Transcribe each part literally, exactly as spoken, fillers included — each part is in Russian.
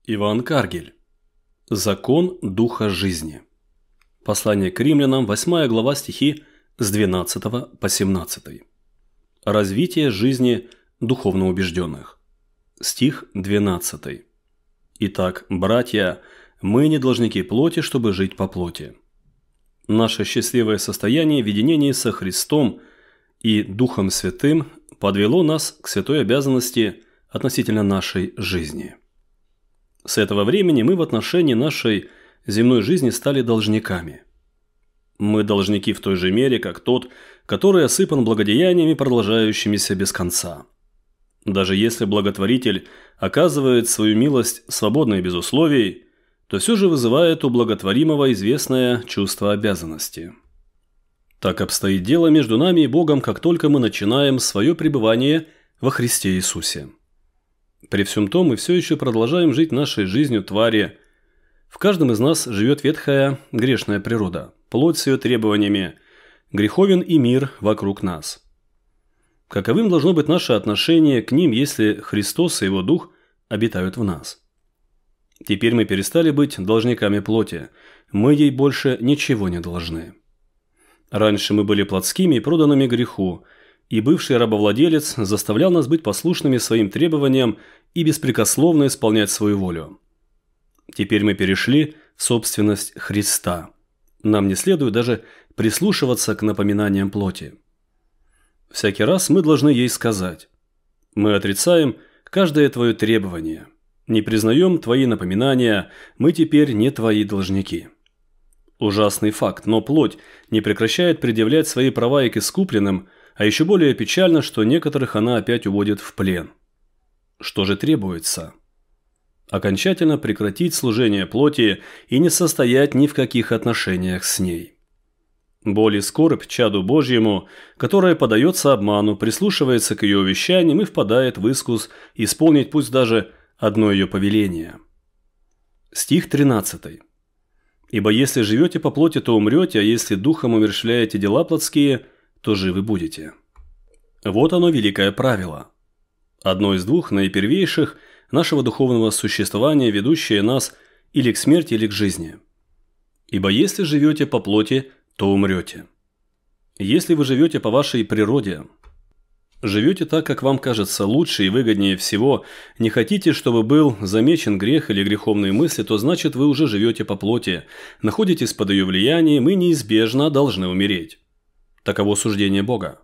Иван Каргель. Закон Духа жизни. Послание к римлянам, восьмая глава, стихи с двенадцатого по семнадцатый. Развитие жизни духовно убежденных. Стих двенадцатый. Итак, братья, мы не должники плоти, чтобы жить по плоти. Наше счастливое состояние в единении со Христом и Духом Святым подвело нас к святой обязанности относительно нашей жизни. С этого времени мы в отношении нашей земной жизни стали должниками. Мы должники в той же мере, как тот, который осыпан благодеяниями, продолжающимися без конца. Даже если благотворитель оказывает свою милость свободно и без условий, то все же вызывает у благотворимого известное чувство обязанности. Так обстоит дело между нами и Богом, как только мы начинаем свое пребывание во Христе Иисусе. При всем том мы все еще продолжаем жить нашей жизнью твари. В каждом из нас живет ветхая грешная природа, плоть с ее требованиями, греховен и мир вокруг нас. Каковым должно быть наше отношение к ним, если Христос и Его Дух обитают в нас? Теперь мы перестали быть должниками плоти, мы ей больше ничего не должны. Раньше мы были плотскими и проданными греху, и бывший рабовладелец заставлял нас быть послушными своим требованиям и беспрекословно исполнять свою волю. Теперь мы перешли в собственность Христа. Нам не следует даже прислушиваться к напоминаниям плоти. Всякий раз мы должны ей сказать: мы отрицаем каждое твое требование, не признаем твои напоминания, мы теперь не твои должники. Ужасный факт, но плоть не прекращает предъявлять свои права и к искупленным, а еще более печально, что некоторых она опять уводит в плен. Что же требуется? Окончательно прекратить служение плоти и не состоять ни в каких отношениях с ней. Боль и скорбь чаду Божьему, которое подается обману, прислушивается к ее увещаниям и впадает в искус исполнить пусть даже одно ее повеление. Стих тринадцатый. «Ибо если живете по плоти, то умрете, а если духом умерщвляете дела плотские, то живы будете». Вот оно великое правило. Одно из двух наипервейших нашего духовного существования, ведущее нас или к смерти, или к жизни. Ибо если живете по плоти, то умрете. Если вы живете по вашей природе, живете так, как вам кажется лучше и выгоднее всего, не хотите, чтобы был замечен грех или греховные мысли, то значит вы уже живете по плоти, находитесь под ее влиянием и неизбежно должны умереть. Таково суждение Бога.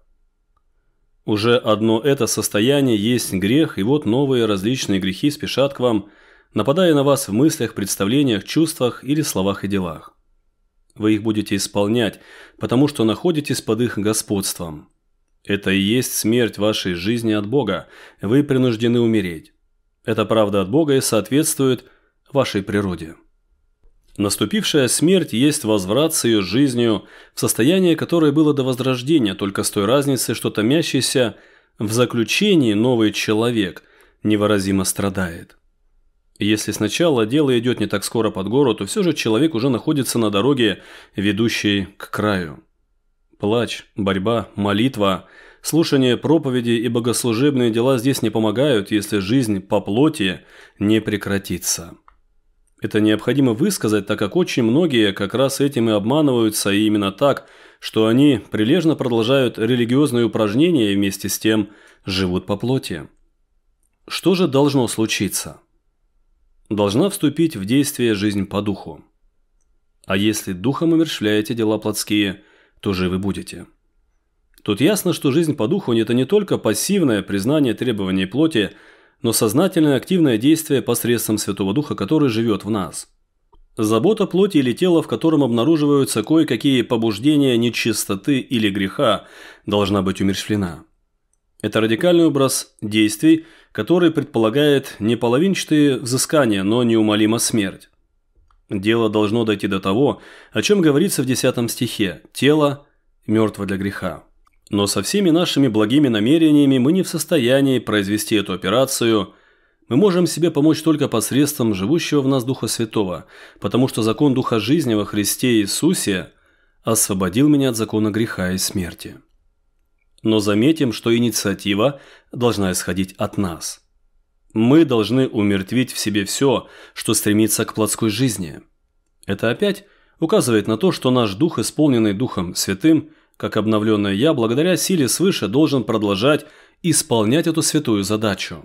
Уже одно это состояние есть грех, и вот новые различные грехи спешат к вам, нападая на вас в мыслях, представлениях, чувствах или словах и делах. Вы их будете исполнять, потому что находитесь под их господством. Это и есть смерть вашей жизни от Бога, вы принуждены умереть. Это правда от Бога и соответствует вашей природе. Наступившая смерть есть возврат с ее жизнью в состояние, которое было до возрождения, только с той разницей, что томящийся в заключении новый человек невыразимо страдает. Если сначала дело идет не так скоро под гору, то все же человек уже находится на дороге, ведущей к краю. Плач, борьба, молитва, слушание проповеди и богослужебные дела здесь не помогают, если жизнь по плоти не прекратится. Это необходимо высказать, так как очень многие как раз этим и обманываются, и именно так, что они прилежно продолжают религиозные упражнения и вместе с тем живут по плоти. Что же должно случиться? Должна вступить в действие жизнь по духу. А если духом умерщвляете дела плотские, то живы будете. Тут ясно, что жизнь по духу – это не только пассивное признание требований плоти, но сознательное активное действие посредством Святого Духа, который живет в нас. Забота плоти или тела, в котором обнаруживаются кое-какие побуждения нечистоты или греха, должна быть умерщвлена. Это радикальный образ действий, который предполагает не половинчатые взыскания, но неумолимо смерть. Дело должно дойти до того, о чем говорится в десятом стихе: «Тело мертво для греха». Но со всеми нашими благими намерениями мы не в состоянии произвести эту операцию. Мы можем себе помочь только посредством живущего в нас Духа Святого, потому что закон Духа жизни во Христе Иисусе освободил меня от закона греха и смерти. Но заметим, что инициатива должна исходить от нас. Мы должны умертвить в себе все, что стремится к плотской жизни. Это опять указывает на то, что наш дух, исполненный Духом Святым, как обновленное «Я», благодаря силе свыше должен продолжать исполнять эту святую задачу.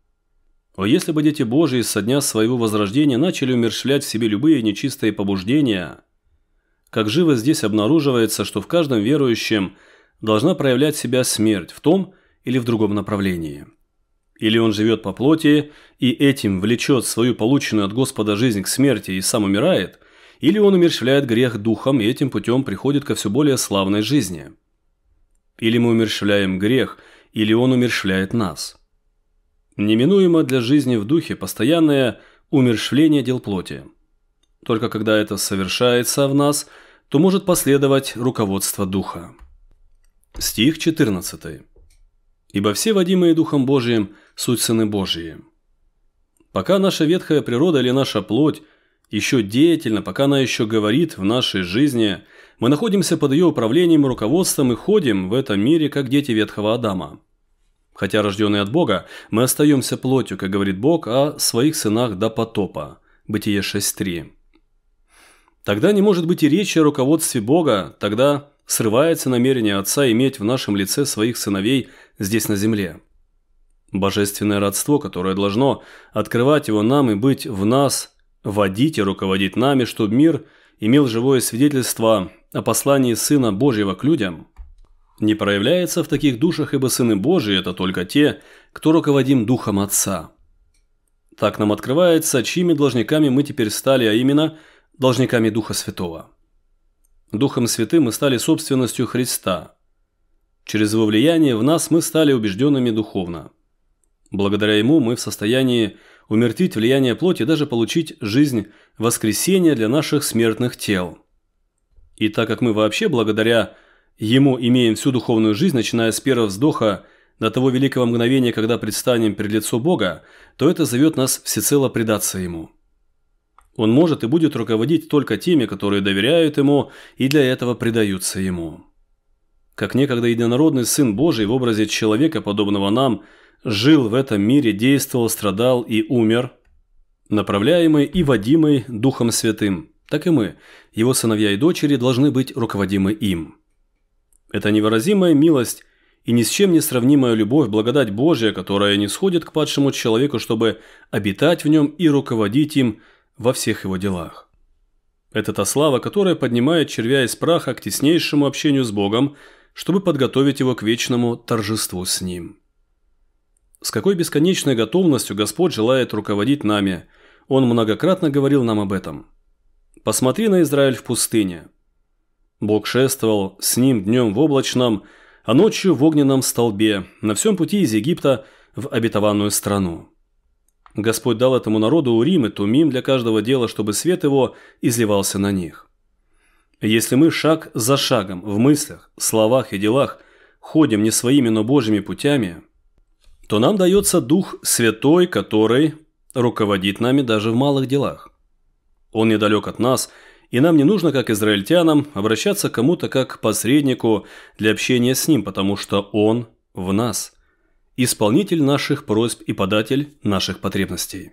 О, если бы дети Божии со дня своего возрождения начали умерщвлять в себе любые нечистые побуждения, как живо здесь обнаруживается, что в каждом верующем должна проявлять себя смерть в том или в другом направлении. Или он живет по плоти и этим влечет свою полученную от Господа жизнь к смерти и сам умирает, или он умерщвляет грех духом и этим путем приходит ко все более славной жизни. Или мы умерщвляем грех, или он умерщвляет нас. Неминуемо для жизни в духе постоянное умерщвление дел плоти. Только когда это совершается в нас, то может последовать руководство духа. Стих четырнадцатый. «Ибо все, водимые Духом Божиим, суть сыны Божии». Пока наша ветхая природа или наша плоть еще деятельна, пока она еще говорит в нашей жизни, мы находимся под ее управлением и руководством и ходим в этом мире, как дети ветхого Адама. Хотя рожденные от Бога, мы остаемся плотью, как говорит Бог о своих сынах до потопа. Бытие шесть три. Тогда не может быть и речи о руководстве Бога, тогда срывается намерение Отца иметь в нашем лице своих сыновей здесь на земле. Божественное родство, которое должно открывать его нам и быть в нас, водить и руководить нами, чтобы мир имел живое свидетельство о послании Сына Божьего к людям, не проявляется в таких душах, ибо сыны Божии – это только те, кто руководим Духом Отца. Так нам открывается, чьими должниками мы теперь стали, а именно должниками Духа Святого. Духом Святым мы стали собственностью Христа. Через его влияние в нас мы стали убежденными духовно. Благодаря ему мы в состоянии умертвить влияние плоти и даже получить жизнь воскресения для наших смертных тел. И так как мы вообще благодаря ему имеем всю духовную жизнь, начиная с первого вздоха до того великого мгновения, когда предстанем перед лицо Бога, то это зовет нас всецело предаться ему. Он может и будет руководить только теми, которые доверяют ему и для этого предаются ему. Как некогда единородный Сын Божий в образе человека, подобного нам, жил в этом мире, действовал, страдал и умер, направляемый и водимый Духом Святым, так и мы, его сыновья и дочери, должны быть руководимы им. Это невыразимая милость и ни с чем не сравнимая любовь, благодать Божия, которая нисходит к падшему человеку, чтобы обитать в нем и руководить им во всех его делах. Это та слава, которая поднимает червя из праха к теснейшему общению с Богом, чтобы подготовить его к вечному торжеству с Ним. С какой бесконечной готовностью Господь желает руководить нами, Он многократно говорил нам об этом. «Посмотри на Израиль в пустыне». Бог шествовал с ним днем в облачном, а ночью в огненном столбе, на всем пути из Египта в обетованную страну. Господь дал этому народу Урим и Тумим для каждого дела, чтобы свет его изливался на них. Если мы шаг за шагом в мыслях, словах и делах ходим не своими, но Божьими путями, то нам дается Дух Святой, который руководит нами даже в малых делах. Он недалек от нас, и нам не нужно, как израильтянам, обращаться к кому-то как к посреднику для общения с ним, потому что он в нас, исполнитель наших просьб и податель наших потребностей.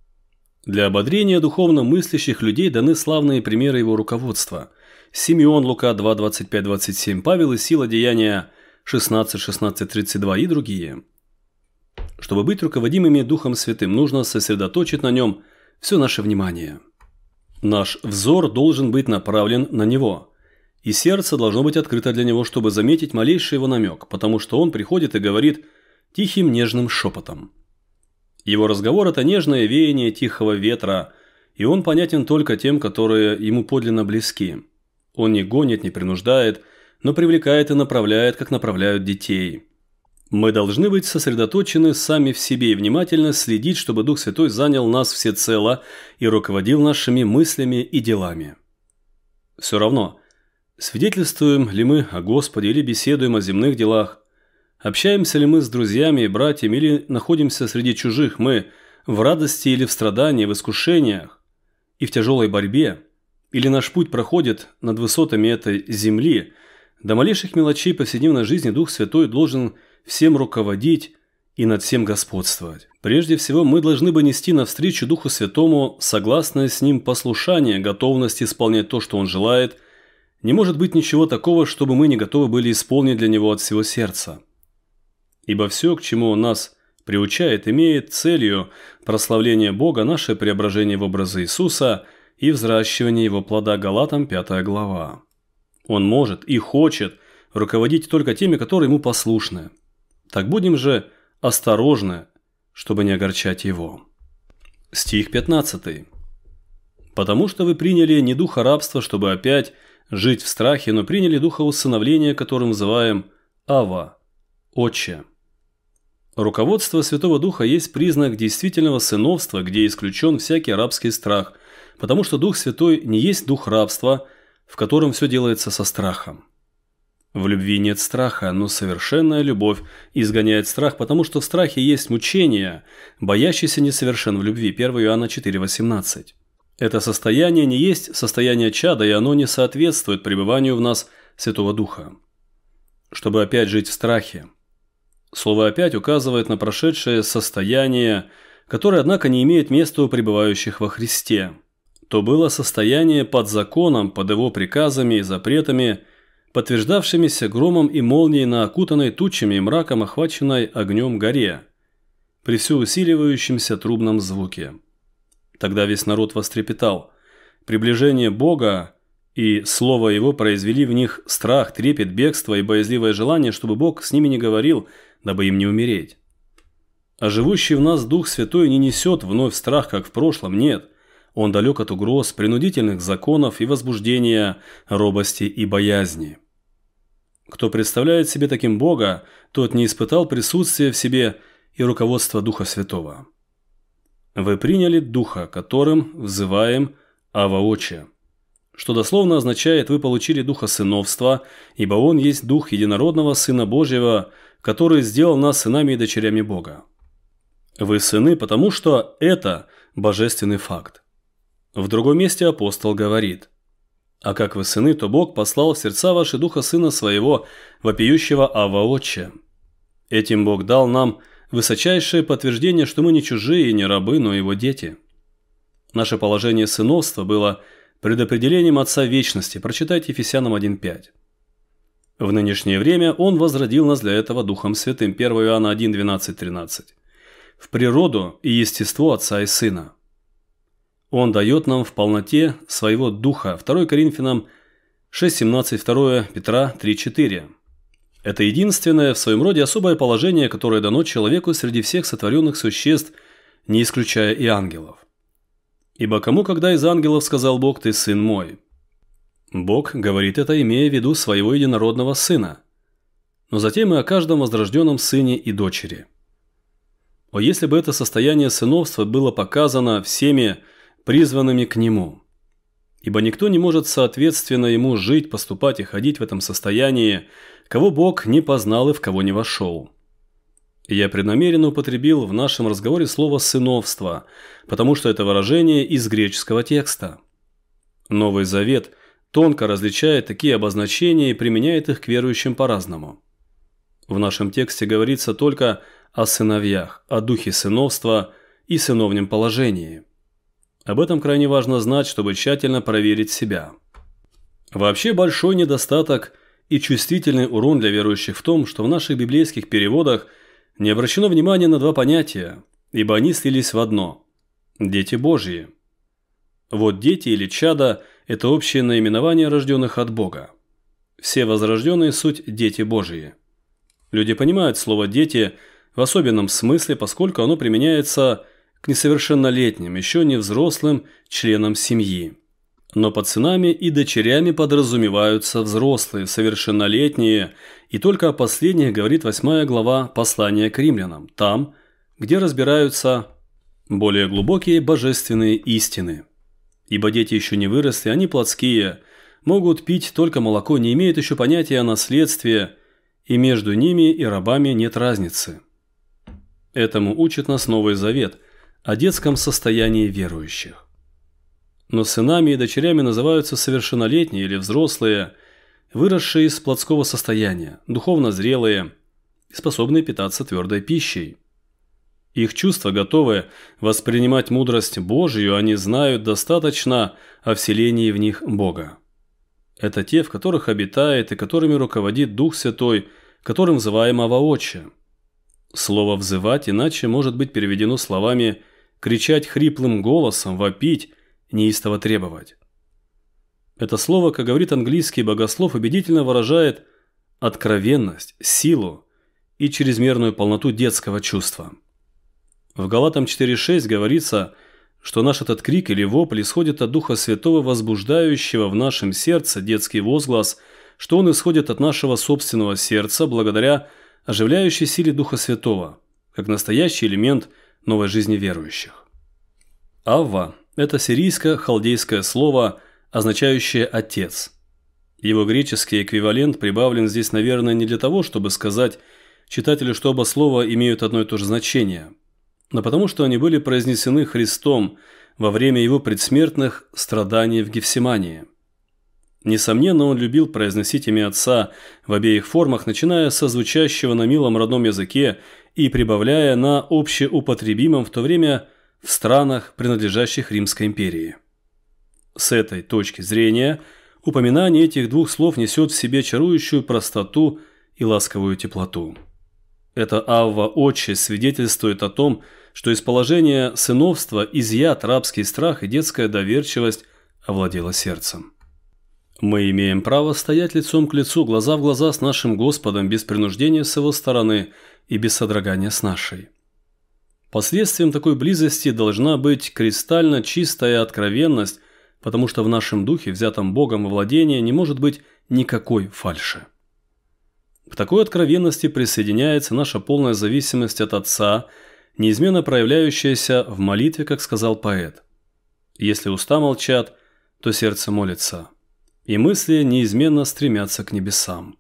Для ободрения духовно мыслящих людей даны славные примеры его руководства. Симеон, Лука два, двадцать пять двадцать семь, Павел и Сила, Деяния шестнадцать шестнадцать тридцать два и другие. Чтобы быть руководимыми Духом Святым, нужно сосредоточить на нем все наше внимание. Наш взор должен быть направлен на него, и сердце должно быть открыто для него, чтобы заметить малейший его намек, потому что он приходит и говорит тихим нежным шепотом. Его разговор – это нежное веяние тихого ветра, и он понятен только тем, которые ему подлинно близки. Он не гонит, не принуждает, но привлекает и направляет, как направляют детей. Мы должны быть сосредоточены сами в себе и внимательно следить, чтобы Дух Святой занял нас всецело и руководил нашими мыслями и делами. Все равно, свидетельствуем ли мы о Господе или беседуем о земных делах, общаемся ли мы с друзьями и братьями или находимся среди чужих, мы в радости или в страдании, в искушениях и в тяжелой борьбе, или наш путь проходит над высотами этой земли, до малейших мелочей повседневной жизни Дух Святой должен всем руководить и над всем господствовать. Прежде всего, мы должны бы нести навстречу Духу Святому согласное с Ним послушание, готовность исполнять то, что Он желает. Не может быть ничего такого, чтобы мы не готовы были исполнить для Него от всего сердца. Ибо все, к чему Он нас приучает, имеет целью прославление Бога, наше преображение в образы Иисуса и взращивание Его плода. Галатам пятая глава. Он может и хочет руководить только теми, которые Ему послушны. Так будем же осторожны, чтобы не огорчать Его. Стих пятнадцатый. «Потому что вы приняли не духа рабства, чтобы опять жить в страхе, но приняли духа усыновления, которым называем Ава, Отче». Руководство Святого Духа есть признак действительного сыновства, где исключен всякий рабский страх, потому что Дух Святой не есть дух рабства, в котором все делается со страхом. В любви нет страха, но совершенная любовь изгоняет страх, потому что в страхе есть мучение, боящийся несовершен в любви. первое Иоанна четыре восемнадцать. Это состояние не есть состояние чада, и оно не соответствует пребыванию в нас Святого Духа. Чтобы опять жить в страхе. Слово «опять» указывает на прошедшее состояние, которое, однако, не имеет места у пребывающих во Христе. То было состояние под законом, под его приказами и запретами, подтверждавшимися громом и молнией на окутанной тучами и мраком охваченной огнем горе, при все усиливающемся трубном звуке. Тогда весь народ вострепетал. Приближение Бога и Слово Его произвели в них страх, трепет, бегство и боязливое желание, чтобы Бог с ними не говорил, дабы им не умереть. А живущий в нас Дух Святой не несет вновь страх, как в прошлом, нет. Он далек от угроз, принудительных законов и возбуждения, робости и боязни. Кто представляет себе таким Бога, тот не испытал присутствия в себе и руководства Духа Святого. Вы приняли Духа, которым взываем Ава Отче, что дословно означает «вы получили Духа сыновства, ибо Он есть Дух единородного Сына Божьего, который сделал нас сынами и дочерями Бога». Вы сыны, потому что это божественный факт. В другом месте апостол говорит: «А как вы сыны, то Бог послал в сердца ваши Духа Сына Своего, вопиющего Ава Отче». Этим Бог дал нам высочайшее подтверждение, что мы не чужие и не рабы, но Его дети. Наше положение сыновства было предопределением Отца Вечности. Прочитайте Ефесянам один пять. В нынешнее время Он возродил нас для этого Духом Святым. первое Иоанна один двенадцать тринадцать. В природу и естество Отца и Сына. Он дает нам в полноте своего Духа. второе Коринфянам шесть семнадцать, второе Петра три четыре. Это единственное в своем роде особое положение, которое дано человеку среди всех сотворенных существ, не исключая и ангелов. «Ибо кому когда из ангелов сказал Бог: ты сын мой?» Бог говорит это, имея в виду своего единородного Сына. Но затем и о каждом возрожденном сыне и дочери. О, если бы это состояние сыновства было показано всеми призванными к Нему. Ибо никто не может соответственно Ему жить, поступать и ходить в этом состоянии, кого Бог не познал и в кого не вошел. И я преднамеренно употребил в нашем разговоре слово «сыновство», потому что это выражение из греческого текста. Новый Завет тонко различает такие обозначения и применяет их к верующим по-разному. В нашем тексте говорится только о сыновьях, о духе сыновства и сыновнем положении. Об этом крайне важно знать, чтобы тщательно проверить себя. Вообще большой недостаток и чувствительный урон для верующих в том, что в наших библейских переводах не обращено внимания на два понятия, ибо они слились в одно – дети Божьи. Вот дети или чада – это общее наименование рожденных от Бога. Все возрожденные – суть дети Божьи. Люди понимают слово «дети» в особенном смысле, поскольку оно применяется к несовершеннолетним, еще не взрослым членам семьи. Но под сынами и дочерями подразумеваются взрослые, совершеннолетние, и только о последних говорит восьмая глава послания к римлянам, там, где разбираются более глубокие божественные истины. Ибо дети еще не выросли, они плотские, могут пить только молоко, не имеют еще понятия о наследстве, и между ними и рабами нет разницы. Этому учит нас Новый Завет – о детском состоянии верующих. Но сынами и дочерями называются совершеннолетние или взрослые, выросшие из плотского состояния, духовно зрелые и способные питаться твердой пищей. Их чувства готовы воспринимать мудрость Божью, они знают достаточно о вселении в них Бога. Это те, в которых обитает и которыми руководит Дух Святой, которым взываем Авва Отче. Слово «взывать» иначе может быть переведено словами «кричать хриплым голосом», «вопить», «неистово требовать». Это слово, как говорит английский богослов, убедительно выражает откровенность, силу и чрезмерную полноту детского чувства. В Галатам четыре шесть говорится, что наш этот крик или вопль исходит от Духа Святого, возбуждающего в нашем сердце детский возглас, что он исходит от нашего собственного сердца благодаря оживляющей силе Духа Святого, как настоящий элемент новой жизни верующих. Авва – это сирийско-халдейское слово, означающее «отец». Его греческий эквивалент прибавлен здесь, наверное, не для того, чтобы сказать читателю, что оба слова имеют одно и то же значение, но потому что они были произнесены Христом во время его предсмертных страданий в Гефсимании. Несомненно, он любил произносить имя Отца в обеих формах, начиная со звучащего на милом родном языке и прибавляя на общеупотребимом в то время в странах, принадлежащих Римской империи. С этой точки зрения упоминание этих двух слов несет в себе чарующую простоту и ласковую теплоту. Это Авва Отче свидетельствует о том, что из положения сыновства изъят рабский страх и детская доверчивость овладела сердцем. Мы имеем право стоять лицом к лицу, глаза в глаза с нашим Господом, без принуждения с его стороны и без содрогания с нашей. Последствием такой близости должна быть кристально чистая откровенность, потому что в нашем духе, взятом Богом во владение, не может быть никакой фальши. К такой откровенности присоединяется наша полная зависимость от Отца, неизменно проявляющаяся в молитве, как сказал поэт. Если уста молчат, то сердце молится, и мысли неизменно стремятся к небесам.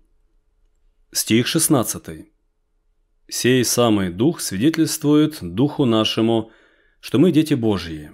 Стих шестнадцатый. «Сей самый Дух свидетельствует Духу нашему, что мы дети Божьи».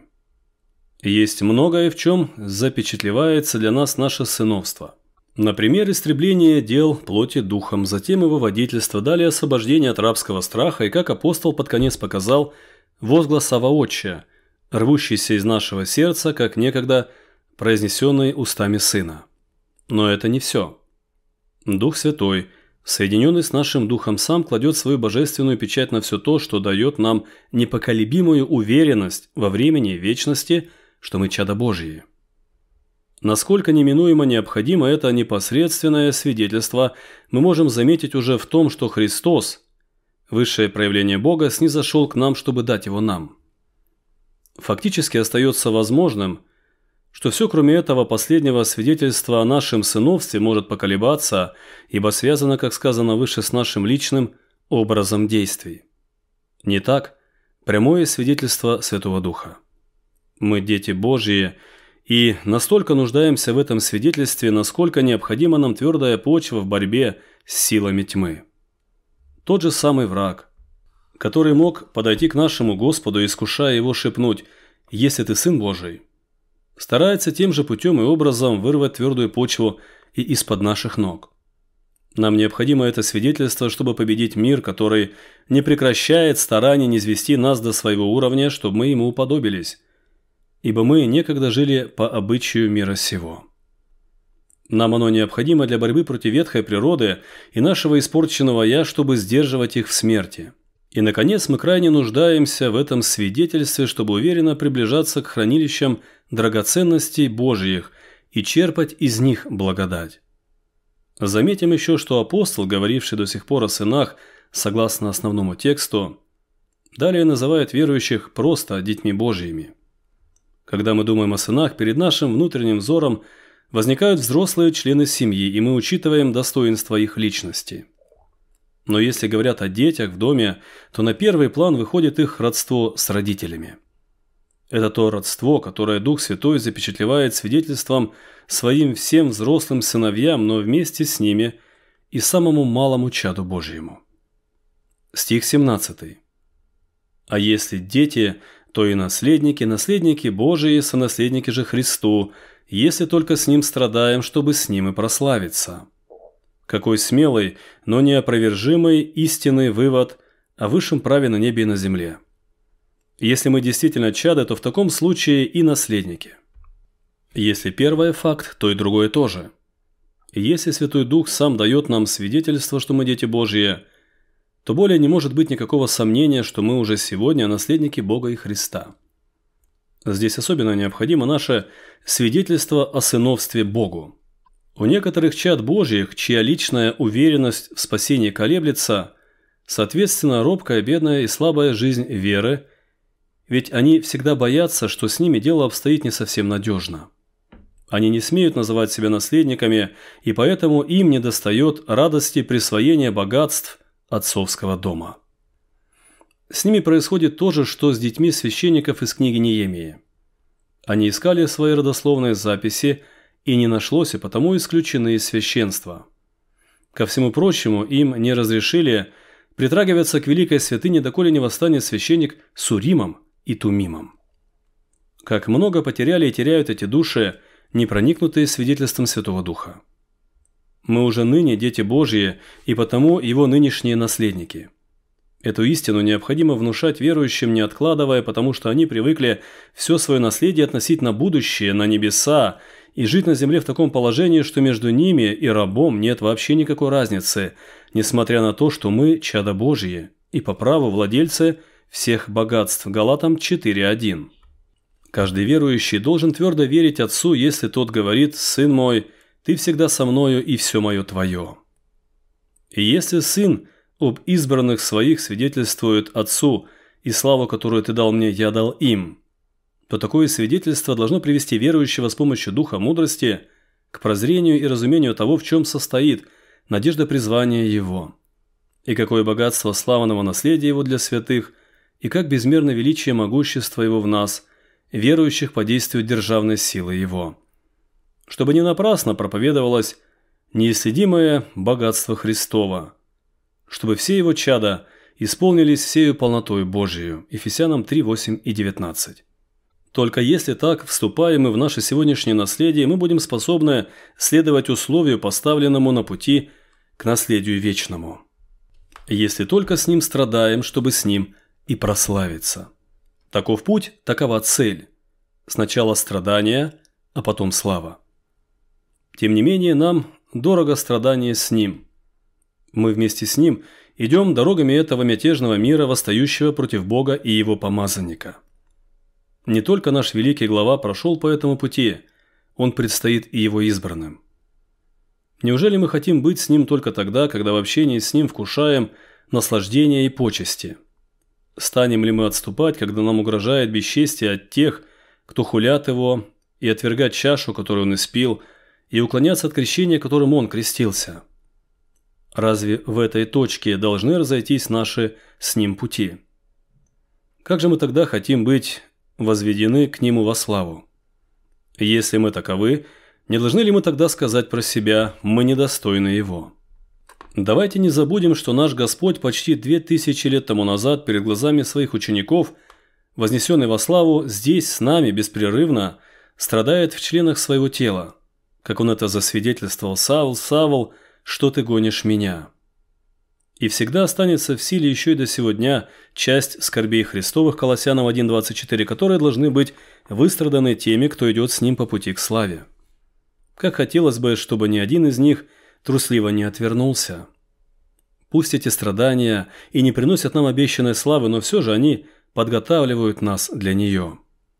Есть многое, в чем запечатлевается для нас наше сыновство. Например, истребление дел плоти духом, затем его водительство, далее освобождение от рабского страха и, как апостол под конец показал, возглас Авва Отче, рвущийся из нашего сердца, как некогда произнесенный устами Сына. Но это не все. Дух Святой, соединенный с нашим Духом, сам кладет свою божественную печать на все то, что дает нам непоколебимую уверенность во времени и вечности, что мы чада Божьи. Насколько неминуемо необходимо это непосредственное свидетельство, мы можем заметить уже в том, что Христос, высшее проявление Бога, снизошел к нам, чтобы дать его нам. Фактически остается возможным, что все, кроме этого последнего свидетельства о нашем сыновстве, может поколебаться, ибо связано, как сказано выше, с нашим личным образом действий. Не так? Прямое свидетельство Святого Духа. Мы дети Божьи, и настолько нуждаемся в этом свидетельстве, насколько необходима нам твердая почва в борьбе с силами тьмы. Тот же самый враг, который мог подойти к нашему Господу, искушая его, шепнуть «Если ты Сын Божий», старается тем же путем и образом вырвать твердую почву и из-под наших ног. Нам необходимо это свидетельство, чтобы победить мир, который не прекращает стараний низвести нас до своего уровня, чтобы мы ему уподобились, ибо мы некогда жили по обычаю мира сего. Нам оно необходимо для борьбы против ветхой природы и нашего испорченного «я», чтобы сдерживать их в смерти. И, наконец, мы крайне нуждаемся в этом свидетельстве, чтобы уверенно приближаться к хранилищам драгоценностей Божьих и черпать из них благодать. Заметим еще, что апостол, говоривший до сих пор о сынах, согласно основному тексту, далее называет верующих просто детьми Божьими. Когда мы думаем о сынах, перед нашим внутренним взором возникают взрослые члены семьи, и мы учитываем достоинства их личности. Но если говорят о детях в доме, то на первый план выходит их родство с родителями. Это то родство, которое Дух Святой запечатлевает свидетельством своим всем взрослым сыновьям, но вместе с ними и самому малому чаду Божьему. Стих семнадцатый. «А если дети, то и наследники, наследники Божии, сонаследники же Христу, если только с Ним страдаем, чтобы с Ним и прославиться». Какой смелый, но неопровержимый истинный вывод о высшем праве на небе и на земле. Если мы действительно чада, то в таком случае и наследники. Если первое факт, то и другое тоже. Если Святой Дух сам дает нам свидетельство, что мы дети Божьи, то более не может быть никакого сомнения, что мы уже сегодня наследники Бога и Христа. Здесь особенно необходимо наше свидетельство о сыновстве Богу. У некоторых чад Божьих, чья личная уверенность в спасении колеблется, соответственно, робкая, бедная и слабая жизнь веры, ведь они всегда боятся, что с ними дело обстоит не совсем надежно. Они не смеют называть себя наследниками, и поэтому им недостает радости присвоения богатств отцовского дома. С ними происходит то же, что с детьми священников из книги Неемии. Они искали свои родословные записи, и не нашлось, и потому исключены из священства. Ко всему прочему, им не разрешили притрагиваться к великой святыне, доколе не восстанет священник с Уримом и Тумимом. Как много потеряли и теряют эти души, не проникнутые свидетельством Святого Духа. Мы уже ныне дети Божьи, и потому его нынешние наследники. Эту истину необходимо внушать верующим, не откладывая, потому что они привыкли все свое наследие относить на будущее, на небеса, и жить на земле в таком положении, что между ними и рабом нет вообще никакой разницы, несмотря на то, что мы чада Божьи и по праву владельцы всех богатств. Галатам четыре один. Каждый верующий должен твердо верить Отцу, если тот говорит: «Сын мой, ты всегда со мною, и все мое твое». И если Сын об избранных своих свидетельствует Отцу, и славу, которую ты дал мне, я дал им, то такое свидетельство должно привести верующего с помощью Духа мудрости к прозрению и разумению того, в чем состоит надежда призвания Его, и какое богатство славного наследия Его для святых, и как безмерно величие могущества Его в нас, верующих по действию державной силы Его. Чтобы не напрасно проповедовалось неисследимое богатство Христова, чтобы все Его чада исполнились всею полнотою Божией. Ефесянам три восемь и девятнадцать. Только если так вступаем мы в наше сегодняшнее наследие, мы будем способны следовать условию, поставленному на пути к наследию вечному. Если только с Ним страдаем, чтобы с Ним и прославиться. Таков путь, такова цель. Сначала страдания, а потом слава. Тем не менее, нам дорого страдание с Ним. Мы вместе с Ним идем дорогами этого мятежного мира, восстающего против Бога и Его помазанника. Не только наш великий глава прошел по этому пути, он предстоит и Его избранным. Неужели мы хотим быть с Ним только тогда, когда в общении с Ним вкушаем наслаждение и почести? Станем ли мы отступать, когда нам угрожает бесчестие от тех, кто хулят Его, и отвергать чашу, которую Он испил, и уклоняться от крещения, которым Он крестился? Разве в этой точке должны разойтись наши с Ним пути? Как же мы тогда хотим быть возведены к Нему во славу? Если мы таковы, не должны ли мы тогда сказать про себя: мы недостойны Его? Давайте не забудем, что наш Господь почти две тысячи лет тому назад перед глазами своих учеников, вознесенный во славу, здесь с нами беспрерывно страдает в членах своего тела, как Он это засвидетельствовал: «Савл, Савл, что ты гонишь меня?» И всегда останется в силе еще и до сего дня часть скорбей Христовых, Колоссянам один двадцать четыре, которые должны быть выстраданы теми, кто идет с Ним по пути к славе. Как хотелось бы, чтобы ни один из них трусливо не отвернулся. Пусть эти страдания и не приносят нам обещанной славы, но все же они подготавливают нас для нее.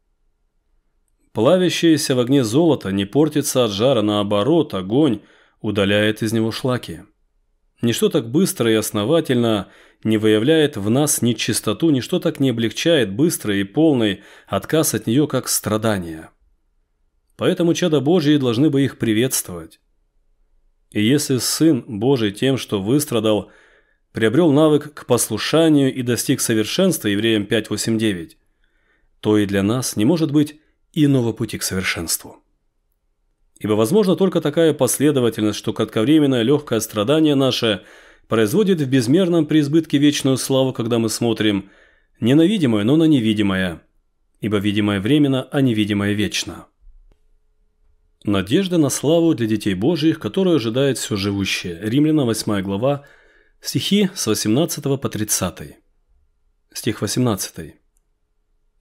Плавящееся в огне золото не портится от жара, наоборот, огонь удаляет из него шлаки. Ничто так быстро и основательно не выявляет в нас нечистоту, ничто так не облегчает быстрый и полный отказ от нее, как страдания. Поэтому чада Божьи должны бы их приветствовать. И если Сын Божий тем, что выстрадал, приобрел навык к послушанию и достиг совершенства, Евреям пять восемь девять, то и для нас не может быть иного пути к совершенству. Ибо возможно только такая последовательность, что кратковременное легкое страдание наше производит в безмерном преизбытке вечную славу, когда мы смотрим не на видимое, но на невидимое, ибо видимое временно, а невидимое вечно. Надежда на славу для детей Божьих, которую ожидает все живущее. Римлянам восьмая глава, стихи с восемнадцатого по тридцатый. Стих восемнадцатый.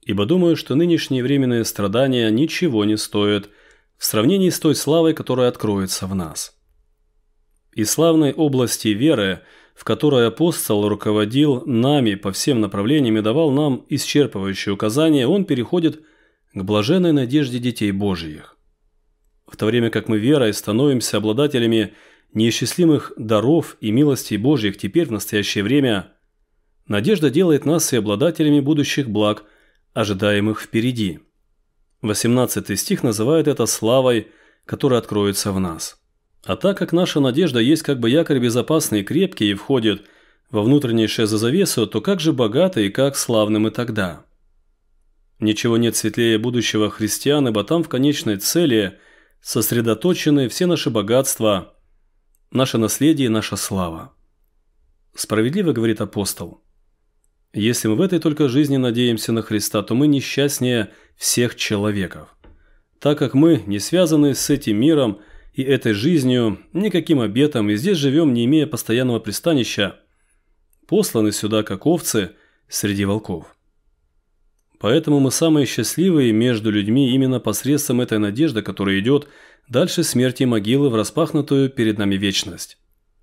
Ибо думаю, что нынешние временные страдания ничего не стоят в сравнении с той славой, которая откроется в нас. Из славной области веры, в которой апостол руководил нами по всем направлениям и давал нам исчерпывающие указания, он переходит к блаженной надежде детей Божьих. В то время как мы верой становимся обладателями неисчислимых даров и милостей Божьих теперь в настоящее время, надежда делает нас и обладателями будущих благ, ожидаемых впереди. восемнадцатый стих называет это славой, которая откроется в нас. А так как наша надежда есть как бы якорь безопасный и крепкий и входит во внутреннейшее завесу, то как же богаты и как славны мы тогда? Ничего нет светлее будущего христиан, ибо там в конечной цели сосредоточены все наши богатства, наше наследие и наша слава. Справедливо говорит апостол: если мы в этой только жизни надеемся на Христа, то мы несчастнее всех человеков, так как мы не связаны с этим миром и этой жизнью никаким обетом, и здесь живем, не имея постоянного пристанища, посланы сюда, как овцы, среди волков. Поэтому мы самые счастливые между людьми именно посредством этой надежды, которая идет дальше смерти и могилы в распахнутую перед нами вечность.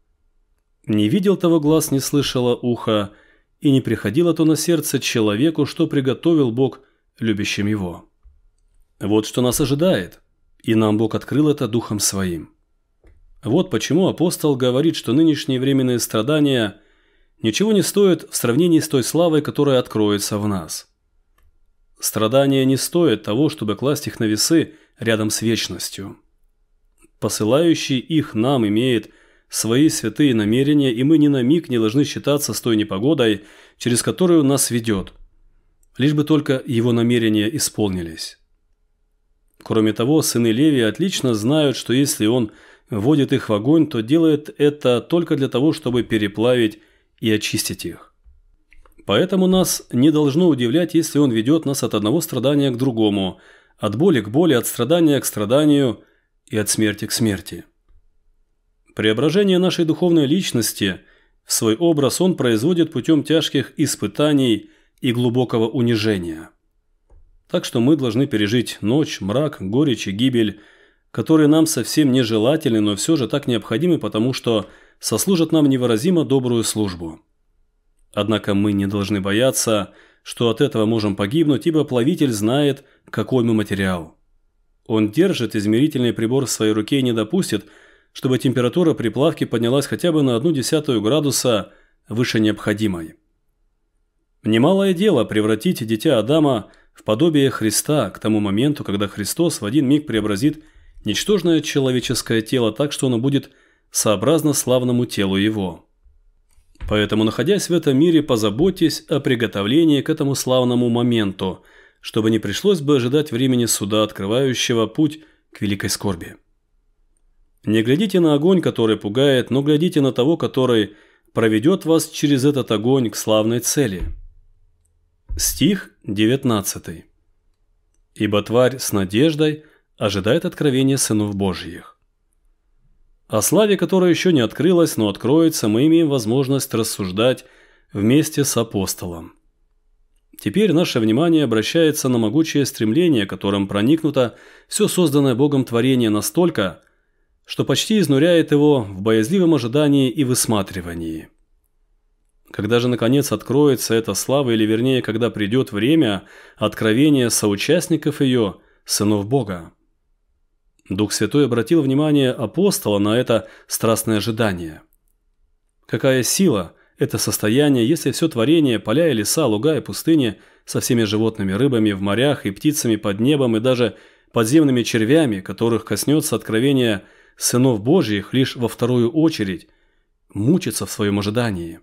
Не видел того глаз, не слышало ухо, и не приходило то на сердце человеку, что приготовил Бог любящим его. Вот что нас ожидает, и нам Бог открыл это Духом Своим. Вот почему апостол говорит, что нынешние временные страдания ничего не стоят в сравнении с той славой, которая откроется в нас. Страдания не стоят того, чтобы класть их на весы рядом с вечностью. Посылающий их нам имеет свои святые намерения, и мы ни на миг не должны считаться с той непогодой, через которую нас ведет, лишь бы только его намерения исполнились. Кроме того, сыны Левии отлично знают, что если он вводит их в огонь, то делает это только для того, чтобы переплавить и очистить их. Поэтому нас не должно удивлять, если он ведет нас от одного страдания к другому, от боли к боли, от страдания к страданию и от смерти к смерти. Преображение нашей духовной личности в свой образ он производит путем тяжких испытаний и глубокого унижения. Так что мы должны пережить ночь, мрак, горечь и гибель, которые нам совсем нежелательны, но все же так необходимы, потому что сослужат нам невыразимо добрую службу. Однако мы не должны бояться, что от этого можем погибнуть, ибо плавитель знает, какой мы материал. Он держит измерительный прибор в своей руке и не допустит, чтобы температура при плавке поднялась хотя бы на одну десятую градуса выше необходимой. Немалое дело превратить дитя Адама в подобие Христа к тому моменту, когда Христос в один миг преобразит ничтожное человеческое тело так, что оно будет сообразно славному телу его. Поэтому, находясь в этом мире, позаботьтесь о приготовлении к этому славному моменту, чтобы не пришлось бы ожидать времени суда, открывающего путь к великой скорби. Не глядите на огонь, который пугает, но глядите на того, который проведет вас через этот огонь к славной цели. Стих девятнадцатый. «Ибо тварь с надеждой ожидает откровения сынов Божьих». О славе, которая еще не открылась, но откроется, мы имеем возможность рассуждать вместе с апостолом. Теперь наше внимание обращается на могучее стремление, которым проникнуто все созданное Богом творение настолько, что почти изнуряет его в боязливом ожидании и высматривании. Когда же, наконец, откроется эта слава, или вернее, когда придет время откровения соучастников ее, сынов Бога? Дух Святой обратил внимание апостола на это страстное ожидание. Какая сила это состояние, если все творение, поля и леса, луга и пустыни со всеми животными, рыбами в морях и птицами под небом и даже подземными червями, которых коснется откровение сынов Божьих лишь во вторую очередь, мучится в своем ожидании.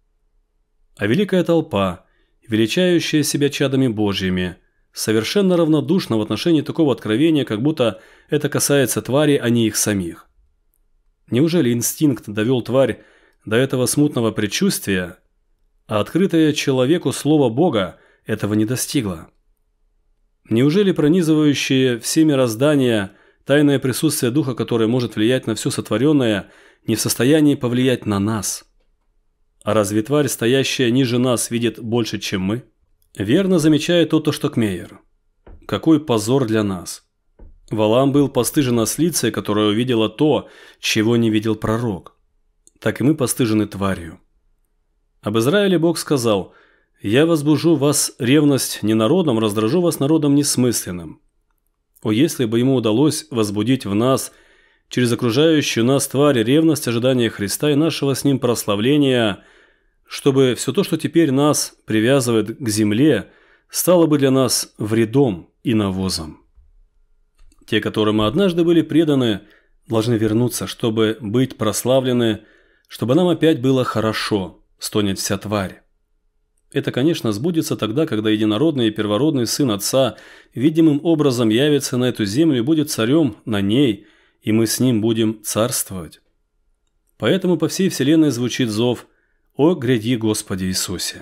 А великая толпа, величающая себя чадами Божьими, совершенно равнодушна в отношении такого откровения, как будто это касается твари, а не их самих. Неужели инстинкт довел тварь до этого смутного предчувствия, а открытое человеку слово Бога этого не достигло? Неужели пронизывающее все мироздания тайное присутствие Духа, которое может влиять на все сотворенное, не в состоянии повлиять на нас? А разве тварь, стоящая ниже нас, видит больше, чем мы? Верно замечает Отто Штокмейер. Какой позор для нас! Валаам был постыжен ослицей, которая увидела то, чего не видел пророк. Так и мы постыжены тварью. Об Израиле Бог сказал: «Я возбужу вас ревность не народом, раздражу вас народом несмысленным». О, если бы ему удалось возбудить в нас, через окружающую нас тварь, ревность ожидания Христа и нашего с Ним прославления, чтобы все то, что теперь нас привязывает к земле, стало бы для нас вредом и навозом. Те, которым мы однажды были преданы, должны вернуться, чтобы быть прославлены, чтобы нам опять было хорошо, стонет вся тварь. Это, конечно, сбудется тогда, когда единородный и первородный Сын Отца видимым образом явится на эту землю и будет царем на ней, и мы с Ним будем царствовать. Поэтому по всей вселенной звучит зов: «О, гряди, Господи Иисусе!»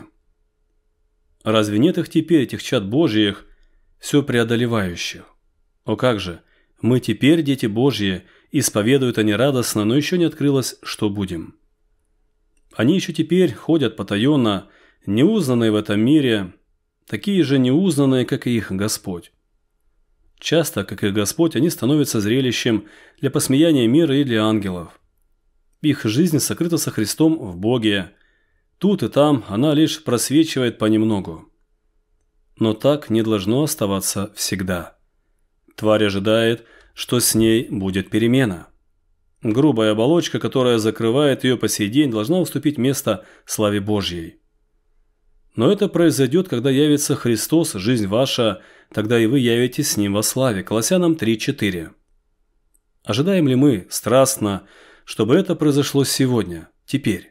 Разве нет их теперь, этих чад Божьих, все преодолевающих? О как же, мы теперь дети Божьи, исповедуют они радостно, но еще не открылось, что будем. Они еще теперь ходят потаенно, неузнанные в этом мире, такие же неузнанные, как и их Господь. Часто, как и Господь, они становятся зрелищем для посмеяния мира и для ангелов. Их жизнь сокрыта со Христом в Боге. Тут и там она лишь просвечивает понемногу. Но так не должно оставаться всегда. Тварь ожидает, что с ней будет перемена. Грубая оболочка, которая закрывает ее по сей день, должна уступить место славе Божьей. Но это произойдет, когда явится Христос, жизнь ваша, тогда и вы явитесь с Ним во славе. Колоссянам три четыре. Ожидаем ли мы страстно, чтобы это произошло сегодня, теперь?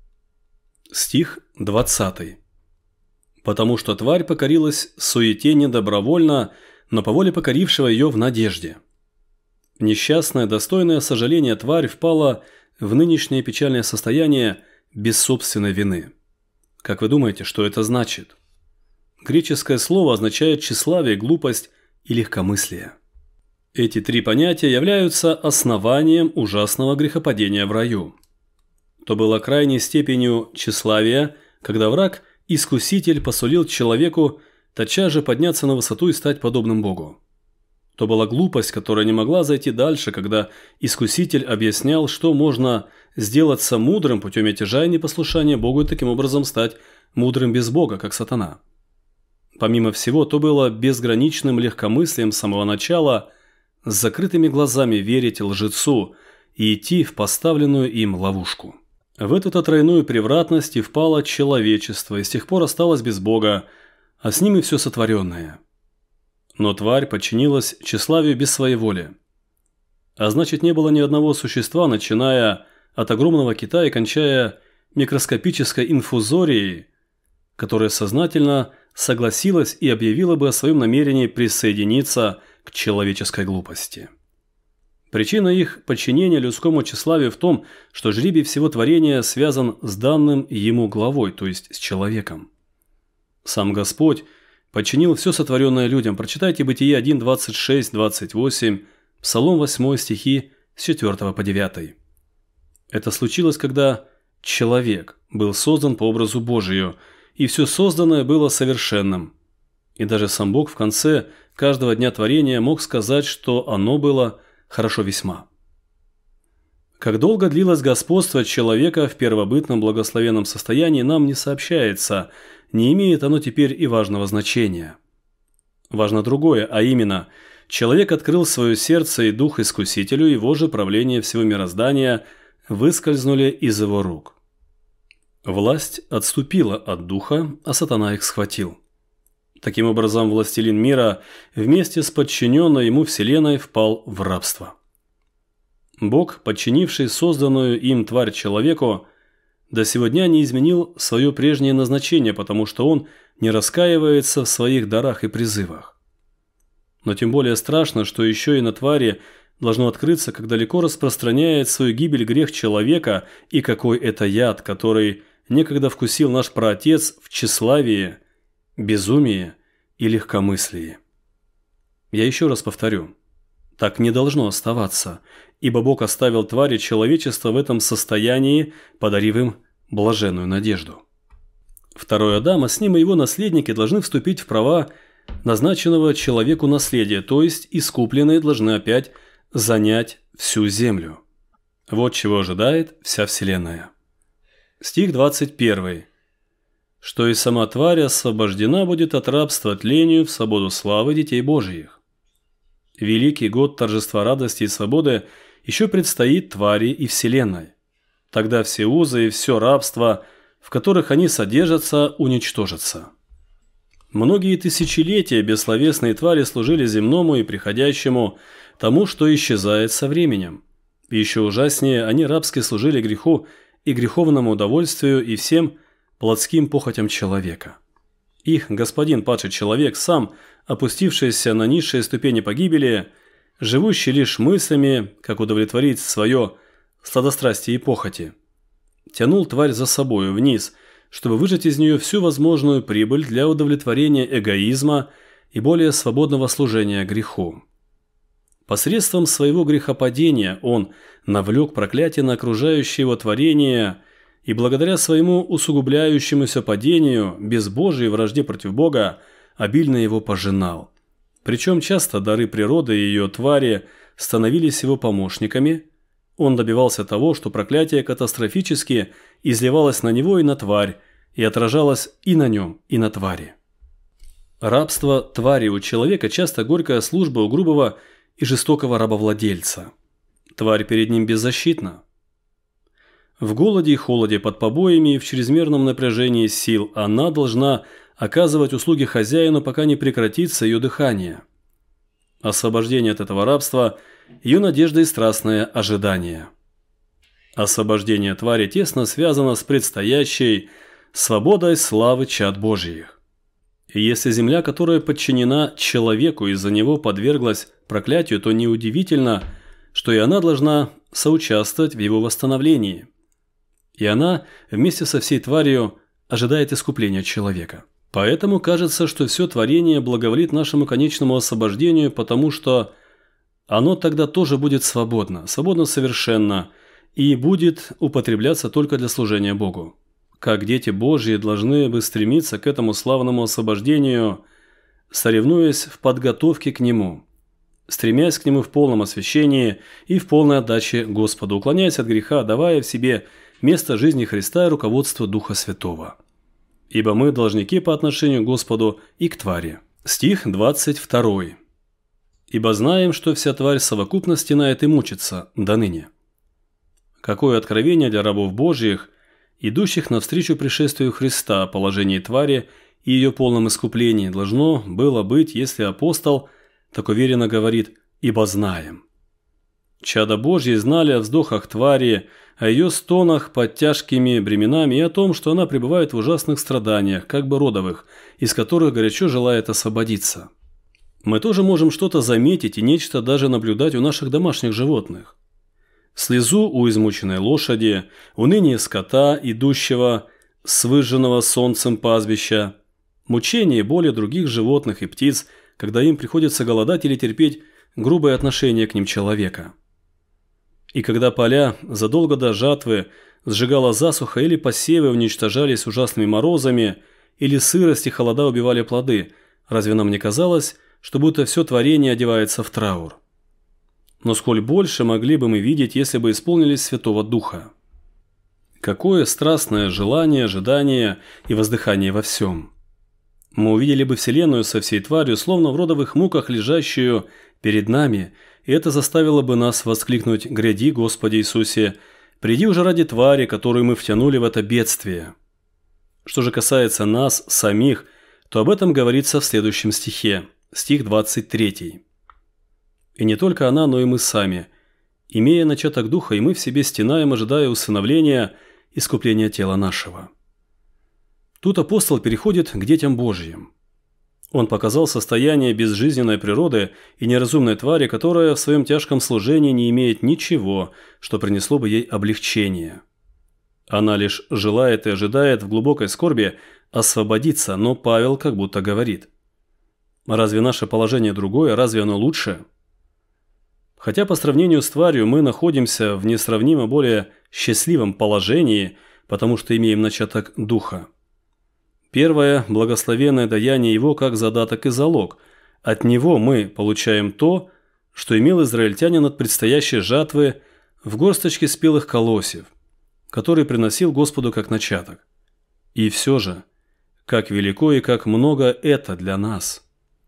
Стих двадцатый. «Потому что тварь покорилась суете не добровольно, но по воле покорившего ее в надежде». Несчастная, достойная сожаления тварь впала в нынешнее печальное состояние без собственной вины. Как вы думаете, что это значит? Греческое слово означает тщеславие, глупость и легкомыслие. Эти три понятия являются основанием ужасного грехопадения в раю. То было крайней степенью тщеславия, когда враг, искуситель, посулил человеку тотчас же подняться на высоту и стать подобным Богу. То была глупость, которая не могла зайти дальше, когда искуситель объяснял, что можно сделаться мудрым путем мятежа и непослушания Богу и таким образом стать мудрым без Бога, как сатана. Помимо всего, то было безграничным легкомыслием с самого начала с закрытыми глазами верить лжецу и идти в поставленную им ловушку. В эту-то тройную превратность и впало человечество, и с тех пор осталось без Бога, а с ним и все сотворенное. Но тварь подчинилась тщеславию без своей воли. А значит, не было ни одного существа, начиная от огромного кита и кончая микроскопической инфузорией, которая сознательно согласилась и объявила бы о своем намерении присоединиться к человеческой глупости. Причина их подчинения людскому тщеславию в том, что жребий всего творения связан с данным ему главой, то есть с человеком. Сам Господь подчинил все сотворенное людям. Прочитайте Бытие один, двадцать шесть, двадцать восемь, Псалом восемь, стихи с четвёртого по девятый. Это случилось, когда человек был создан по образу Божию, и все созданное было совершенным. И даже сам Бог в конце каждого дня творения мог сказать, что оно было хорошо весьма. Как долго длилось господство человека в первобытном благословенном состоянии, нам не сообщается, не имеет оно теперь и важного значения. Важно другое, а именно, человек открыл свое сердце и дух искусителю, его же правление всего мироздания выскользнули из его рук. Власть отступила от духа, а сатана их схватил. Таким образом, властелин мира вместе с подчиненной ему вселенной впал в рабство. Бог, подчинивший созданную им тварь человеку, до сего дня не изменил свое прежнее назначение, потому что он не раскаивается в своих дарах и призывах. Но тем более страшно, что еще и на твари должно открыться, как далеко распространяет свою гибель грех человека и какой это яд, который некогда вкусил наш праотец в тщеславии, безумии и легкомыслии. Я еще раз повторю, так не должно оставаться, ибо Бог оставил твари человечества в этом состоянии, подарив им блаженную надежду. Второй Адам, а с ним и его наследники должны вступить в права назначенного человеку наследия, то есть искупленные должны опять занять всю землю. Вот чего ожидает вся вселенная. Стих двадцать первый. Что и сама тварь освобождена будет от рабства тлению в свободу славы детей Божиих. Великий год торжества радости и свободы еще предстоит твари и вселенной. Тогда все узы и все рабство, в которых они содержатся, уничтожатся. Многие тысячелетия бессловесные твари служили земному и приходящему тому, что исчезает со временем. И еще ужаснее, они рабски служили греху и греховному удовольствию и всем плотским похотям человека. Их господин падший человек, сам опустившийся на низшие ступени погибели, живущий лишь мыслями, как удовлетворить свое сладострастие и похоти, тянул тварь за собою вниз, чтобы выжать из нее всю возможную прибыль для удовлетворения эгоизма и более свободного служения греху. Посредством своего грехопадения он навлек проклятие на окружающее его творение и благодаря своему усугубляющемуся падению, безбожии и вражде против Бога, обильно его пожинал. Причем часто дары природы и ее твари становились его помощниками. Он добивался того, что проклятие катастрофически изливалось на него и на тварь, и отражалось и на нем, и на твари. Рабство твари у человека часто горькая служба у грубого и жестокого рабовладельца. Тварь перед ним беззащитна. В голоде и холоде, под побоями и в чрезмерном напряжении сил она должна оказывать услуги хозяину, пока не прекратится ее дыхание. Освобождение от этого рабства – ее надежда и страстное ожидание. Освобождение твари тесно связано с предстоящей свободой славы чад Божиих. И если земля, которая подчинена человеку, из-за него подверглась проклятию, то неудивительно, что и она должна соучаствовать в его восстановлении. И она вместе со всей тварью ожидает искупления человека. Поэтому кажется, что все творение благоволит нашему конечному освобождению, потому что оно тогда тоже будет свободно, свободно совершенно, и будет употребляться только для служения Богу. Как дети Божьи должны бы стремиться к этому славному освобождению, соревнуясь в подготовке к нему, стремясь к нему в полном освящении и в полной отдаче Господу, уклоняясь от греха, давая в себе место жизни Христа и руководство Духа Святого. Ибо мы должники по отношению к Господу и к твари. Стих двадцать второй. Ибо знаем, что вся тварь совокупно стенает и мучится до ныне. Какое откровение для рабов Божьих, идущих навстречу пришествию Христа о положении твари и ее полном искуплении должно было быть, если апостол так уверенно говорит «ибо знаем». Чада Божьи знали о вздохах твари, о ее стонах под тяжкими бременами и о том, что она пребывает в ужасных страданиях, как бы родовых, из которых горячо желает освободиться. Мы тоже можем что-то заметить и нечто даже наблюдать у наших домашних животных. Слезу у измученной лошади, уныние скота, идущего с выжженного солнцем пастбища, мучение и боли других животных и птиц, когда им приходится голодать или терпеть грубое отношение к ним человека. И когда поля задолго до жатвы сжигала засуха или посевы уничтожались ужасными морозами, или сырость и холода убивали плоды, разве нам не казалось, что будто все творение одевается в траур? Но сколь больше могли бы мы видеть, если бы исполнились Святого Духа. Какое страстное желание, ожидание и воздыхание во всем. Мы увидели бы Вселенную со всей тварью, словно в родовых муках, лежащую перед нами, и это заставило бы нас воскликнуть: «Гряди, Господи Иисусе, приди уже ради твари, которую мы втянули в это бедствие». Что же касается нас самих, то об этом говорится в следующем стихе, стих двадцать третий. «И не только она, но и мы сами, имея начаток духа, и мы в себе стенаем, ожидая усыновления, искупления тела нашего». Тут апостол переходит к детям Божьим. Он показал состояние безжизненной природы и неразумной твари, которая в своем тяжком служении не имеет ничего, что принесло бы ей облегчение. Она лишь желает и ожидает в глубокой скорби освободиться, но Павел как будто говорит: разве наше положение другое, разве оно лучше? Хотя по сравнению с тварью мы находимся в несравнимо более счастливом положении, потому что имеем начаток духа. Первое – благословенное даяние Его как задаток и залог. От Него мы получаем то, что имел израильтянин от предстоящей жатвы в горсточке спелых колосьев, который приносил Господу как начаток. И все же, как велико и как много это для нас.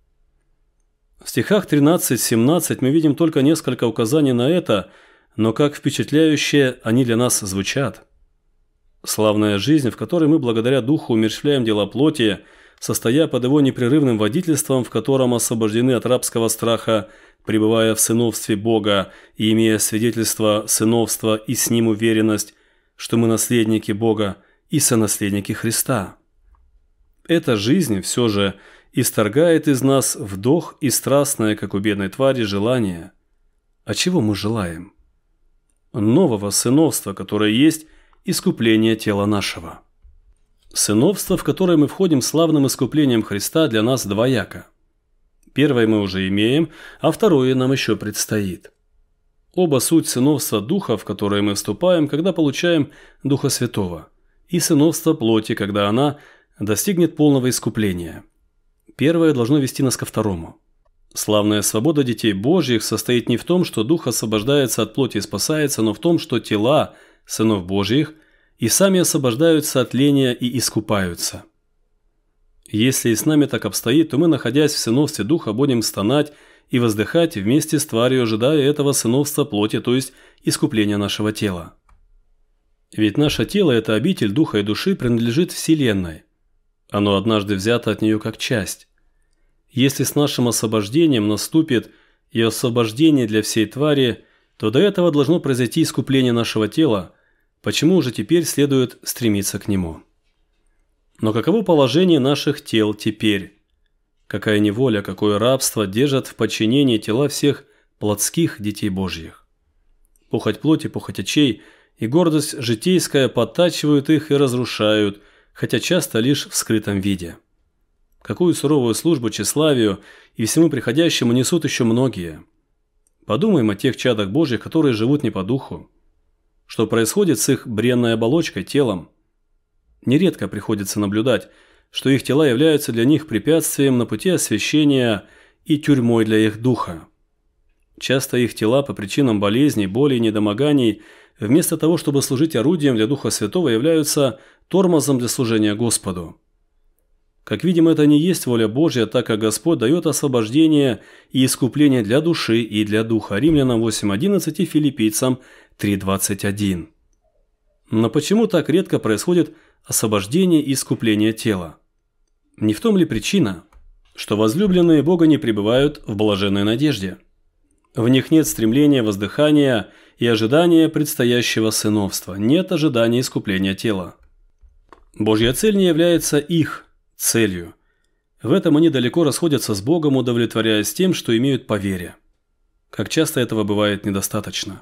В стихах тринадцать-семнадцать мы видим только несколько указаний на это, но как впечатляюще они для нас звучат. Славная жизнь, в которой мы благодаря Духу умерщвляем дела плоти, состоя под Его непрерывным водительством, в котором освобождены от рабского страха, пребывая в сыновстве Бога и имея свидетельство сыновства и с Ним уверенность, что мы наследники Бога и сонаследники Христа. Эта жизнь все же исторгает из нас вдох и страстное, как у бедной твари, желание. А чего мы желаем? Нового сыновства, которое есть искупление тела нашего. Сыновство, в которое мы входим славным искуплением Христа, для нас двояко. Первое мы уже имеем, а второе нам еще предстоит. Оба суть сыновства Духа, в которое мы вступаем, когда получаем Духа Святого, и сыновство плоти, когда она достигнет полного искупления. Первое должно вести нас ко второму. Славная свобода детей Божьих состоит не в том, что Дух освобождается от плоти и спасается, но в том, что тела сынов Божьих и сами освобождаются от ления и искупаются. Если и с нами так обстоит, то мы, находясь в сыновстве Духа, будем стонать и воздыхать вместе с тварью, ожидая этого сыновства плоти, то есть искупления нашего тела. Ведь наше тело – это обитель Духа и души, принадлежит Вселенной. Оно однажды взято от нее как часть. Если с нашим освобождением наступит и освобождение для всей твари, то до этого должно произойти искупление нашего тела, почему же теперь следует стремиться к нему. Но каково положение наших тел теперь? Какая неволя, какое рабство держат в подчинении тела всех плотских детей Божьих? Похоть плоти, похоть очей и гордость житейская подтачивают их и разрушают, хотя часто лишь в скрытом виде. Какую суровую службу тщеславию и всему приходящему несут еще многие. Подумаем о тех чадах Божьих, которые живут не по духу. Что происходит с их бренной оболочкой, телом? Нередко приходится наблюдать, что их тела являются для них препятствием на пути освящения и тюрьмой для их духа. Часто их тела по причинам болезней, болей, недомоганий, вместо того, чтобы служить орудием для Духа Святого, являются тормозом для служения Господу. Как видим, это не есть воля Божья, так как Господь дает освобождение и искупление для души и для духа. Римлянам восемь одиннадцать и Филиппийцам три двадцать один. Но почему так редко происходит освобождение и искупление тела? Не в том ли причина, что возлюбленные Бога не пребывают в блаженной надежде? В них нет стремления, воздыхания и ожидания предстоящего сыновства, нет ожидания искупления тела. Божья цель не является их целью. В этом они далеко расходятся с Богом, удовлетворяясь тем, что имеют по вере. Как часто этого бывает недостаточно.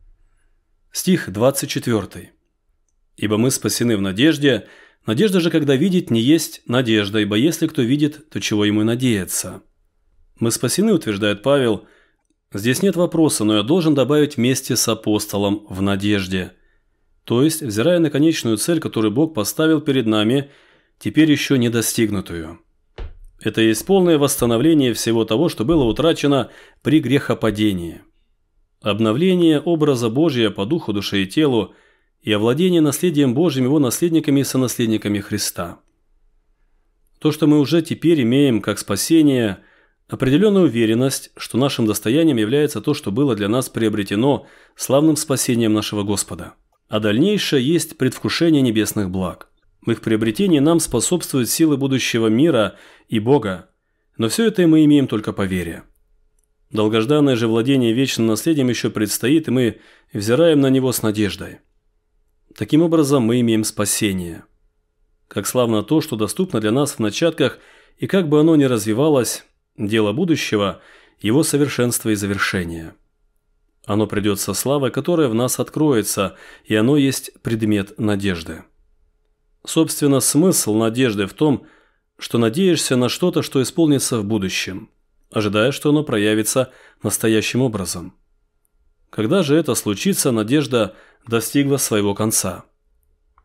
Стих двадцать четыре. «Ибо мы спасены в надежде, надежда же, когда видеть, не есть надежда, ибо если кто видит, то чего ему надеяться?» Мы спасены, утверждает Павел. Здесь нет вопроса, но я должен добавить вместе с апостолом в надежде. То есть, взирая на конечную цель, которую Бог поставил перед нами, теперь еще не достигнутую. Это есть полное восстановление всего того, что было утрачено при грехопадении. Обновление образа Божия по духу, душе и телу и овладение наследием Божьим его наследниками и сонаследниками Христа. То, что мы уже теперь имеем как спасение, определенную уверенность, что нашим достоянием является то, что было для нас приобретено славным спасением нашего Господа. А дальнейшее есть предвкушение небесных благ. В их приобретении нам способствуют силы будущего мира и Бога, но все это мы имеем только по вере. Долгожданное же владение вечным наследием еще предстоит, и мы взираем на него с надеждой. Таким образом, мы имеем спасение. Как славно то, что доступно для нас в начатках, и как бы оно ни развивалось, дело будущего, его совершенство и завершение. Оно придет со славой, которая в нас откроется, и оно есть предмет надежды. Собственно, смысл надежды в том, что надеешься на что-то, что исполнится в будущем, ожидая, что оно проявится настоящим образом. Когда же это случится, надежда достигла своего конца.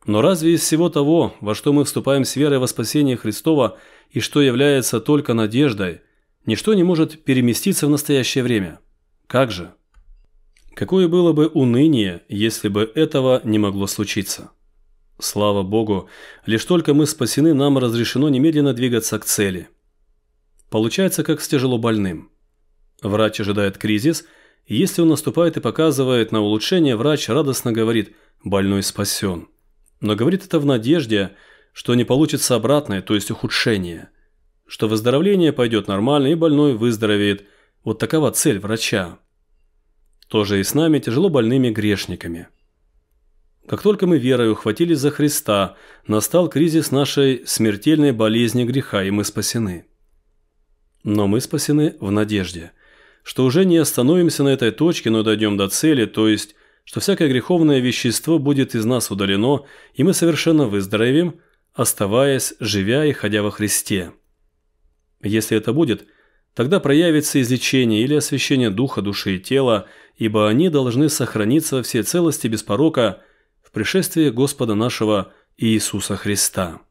Но разве из всего того, во что мы вступаем с верой во спасение Христова и что является только надеждой, ничто не может переместиться в настоящее время? Как же? Какое было бы уныние, если бы этого не могло случиться? Слава Богу, лишь только мы спасены, нам разрешено немедленно двигаться к цели. Получается, как с тяжелобольным. Врач ожидает кризис, и если он наступает и показывает на улучшение, врач радостно говорит «больной спасен». Но говорит это в надежде, что не получится обратное, то есть ухудшение, что выздоровление пойдет нормально и больной выздоровеет. Вот такова цель врача. То же и с нами, тяжело больными грешниками. Как только мы верой ухватились за Христа, настал кризис нашей смертельной болезни греха, и мы спасены. Но мы спасены в надежде, что уже не остановимся на этой точке, но дойдем до цели, то есть, что всякое греховное вещество будет из нас удалено, и мы совершенно выздоровеем, оставаясь, живя и ходя во Христе. Если это будет, тогда проявится излечение или освящение духа, души и тела, ибо они должны сохраниться во всей целости без порока в пришествии Господа нашего Иисуса Христа.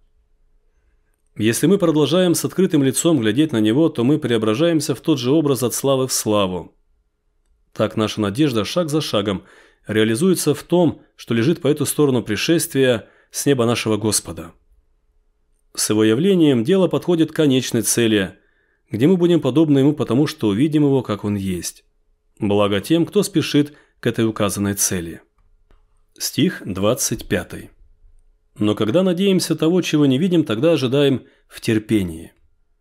Если мы продолжаем с открытым лицом глядеть на Него, то мы преображаемся в тот же образ от славы в славу. Так наша надежда шаг за шагом реализуется в том, что лежит по эту сторону пришествия с неба нашего Господа. С Его явлением дело подходит к конечной цели, где мы будем подобны Ему, потому что увидим Его, как Он есть. Благо тем, кто спешит к этой указанной цели. Стих двадцать пятый. Но когда надеемся того, чего не видим, тогда ожидаем в терпении.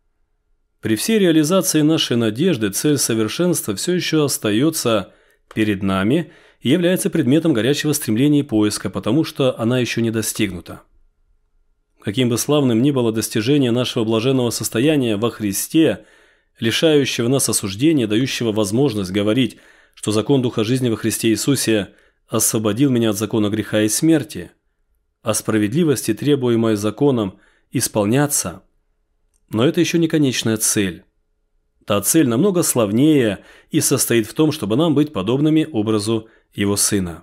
При всей реализации нашей надежды цель совершенства все еще остается перед нами и является предметом горячего стремления и поиска, потому что она еще не достигнута. Каким бы славным ни было достижение нашего блаженного состояния во Христе, лишающего нас осуждения, дающего возможность говорить, что закон Духа жизни во Христе Иисусе освободил меня от закона греха и смерти, а справедливости, требуемой законом, исполняться, но это еще не конечная цель. Та цель намного славнее и состоит в том, чтобы нам быть подобными образу Его Сына.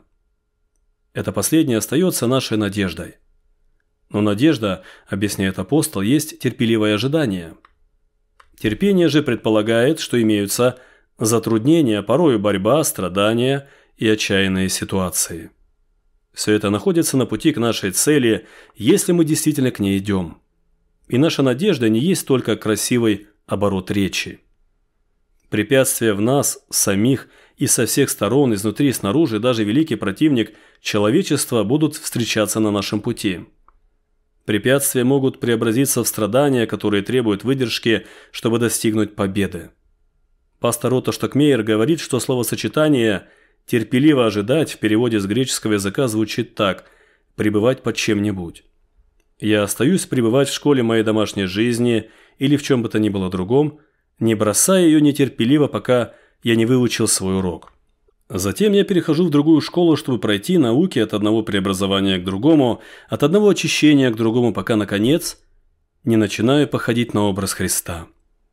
Это последнее остается нашей надеждой. Но надежда, объясняет апостол, есть терпеливое ожидание. Терпение же предполагает, что имеются затруднения, порою борьба, страдания и отчаянные ситуации. Все это находится на пути к нашей цели, если мы действительно к ней идем. И наша надежда не есть только красивый оборот речи. Препятствия в нас самих и со всех сторон, изнутри и снаружи, даже великий противник человечества будут встречаться на нашем пути. Препятствия могут преобразиться в страдания, которые требуют выдержки, чтобы достигнуть победы. Пастор Отто Штокмейер говорит, что словосочетание «терпеливо ожидать» в переводе с греческого языка звучит так – «пребывать под чем-нибудь». Я остаюсь пребывать в школе моей домашней жизни или в чем бы то ни было другом, не бросая ее нетерпеливо, пока я не выучил свой урок. Затем я перехожу в другую школу, чтобы пройти науки от одного преобразования к другому, от одного очищения к другому, пока, наконец, не начинаю походить на образ Христа.